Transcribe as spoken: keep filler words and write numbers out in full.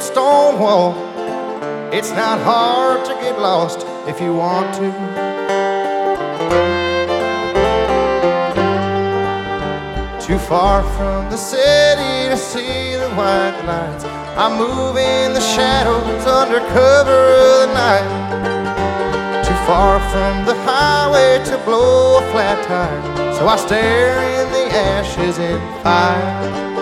stone wall. It's not hard to get lost if you want to. Too far from the city to see the white lights. I move in the shadows under cover of the night. Too far from the highway to blow a flat tire, so I stare in the ashes in fire.